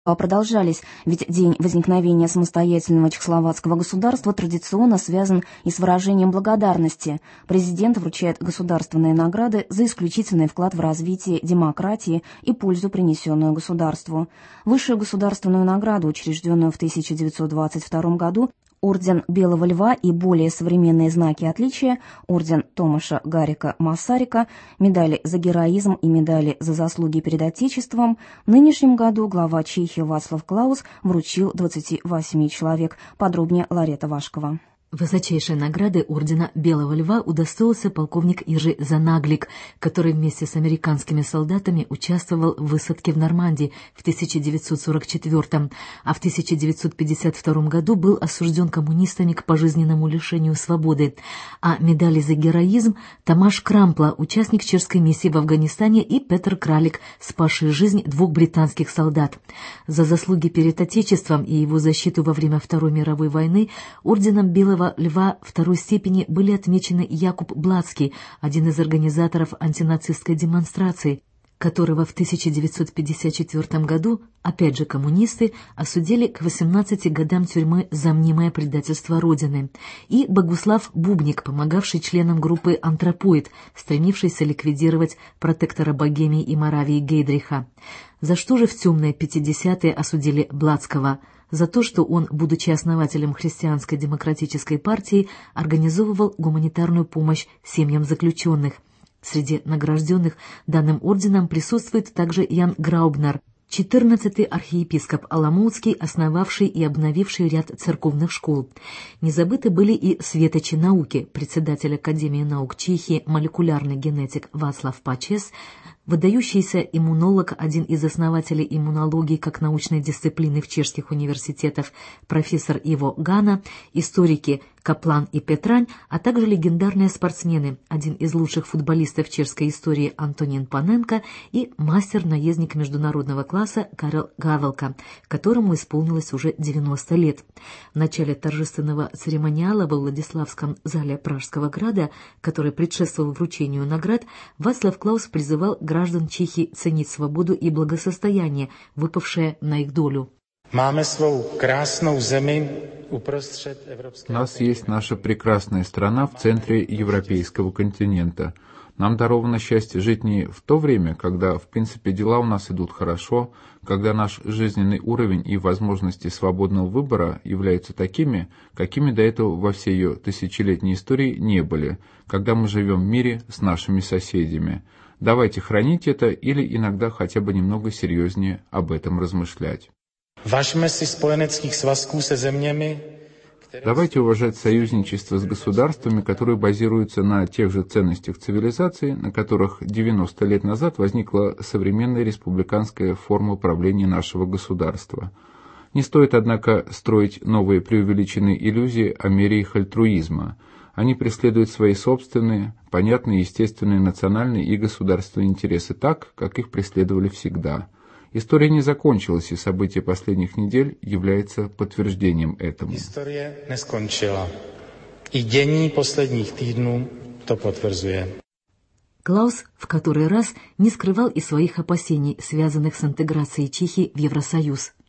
продолжались, ведь день возникновения самостоятельного чехословацкого государства традиционно связан и с выражением благодарности. Президент вручает государственные награды за исключительный вклад в развитие демократии и пользу, принесенную государству. Высшую государственную награду, учрежденную в 1922 году, Орден Белого Льва и более современные знаки отличия, орден Томаша Гарика Массарика, медали за героизм и медали за заслуги перед Отечеством, в нынешнем году глава Чехии Вацлав Клаус вручил 28 человек. Подробнее Ларета Вашкова. Высочайшей награды ордена Белого Льва удостоился полковник Ижи Занаглик, который вместе с американскими солдатами участвовал в высадке в Нормандии в 1944, а в 1952 году был осужден коммунистами к пожизненному лишению свободы. А медали за героизм Тамаш Крампла, участник чешской миссии в Афганистане, и Петр Кралик, спасший жизнь 2 британских солдат. За заслуги перед Отечеством и его защиту во время Второй мировой войны орденом Белого Льва второй степени были отмечены Якуб Блацкий, один из организаторов антинацистской демонстрации, которого в 1954 году, опять же коммунисты, осудили к 18 годам тюрьмы за мнимое предательство Родины, и Богуслав Бубник, помогавший членам группы «Антропоид», стремившийся ликвидировать протектора Богемии и Моравии Гейдриха. За что же в темные 50-е осудили Блацкого? За то, что он, будучи основателем Христианской демократической партии, организовывал гуманитарную помощь семьям заключенных. Среди награжденных данным орденом присутствует также Ян Граубнер, 14-й архиепископ Аламутский, основавший и обновивший ряд церковных школ. Не забыты были и светочи науки, председатель Академии наук Чехии, молекулярный генетик Вацлав Пачес, выдающийся иммунолог, один из основателей иммунологии как научной дисциплины в чешских университетах, профессор Иво Гана, историки Каплан и Петрань, а также легендарные спортсмены, один из лучших футболистов чешской истории Антонин Паненко и мастер-наездник международного класса Карел Гавелка, которому исполнилось уже 90 лет. В начале торжественного церемониала во Владиславском зале Пражского града, который предшествовал вручению наград, Вацлав Клаус призывал граждан Чехии ценить свободу и благосостояние, выпавшее на их долю. У нас есть наша прекрасная страна в центре европейского континента. Нам даровано счастье жить не в то время, когда, в принципе, дела у нас идут хорошо, когда наш жизненный уровень и возможности свободного выбора являются такими, какими до этого во всей ее тысячелетней истории не были, когда мы живем в мире с нашими соседями. Давайте хранить это или иногда хотя бы немного серьезнее об этом размышлять. Давайте уважать союзничество с государствами, которые базируются на тех же ценностях цивилизации, на которых 90 лет назад возникла современная республиканская форма правления нашего государства. Не стоит, однако, строить новые преувеличенные иллюзии о мере их альтруизма. Они преследуют свои собственные, понятные, естественные национальные и государственные интересы так, как их преследовали всегда. История не закончилась, и события последних недель являются подтверждением этому. История не скончила. И dění последних týdnů to potvrzuje. Клаус в который раз не скрывал и своих опасений, связанных с интеграцией Чехии в Евросоюз.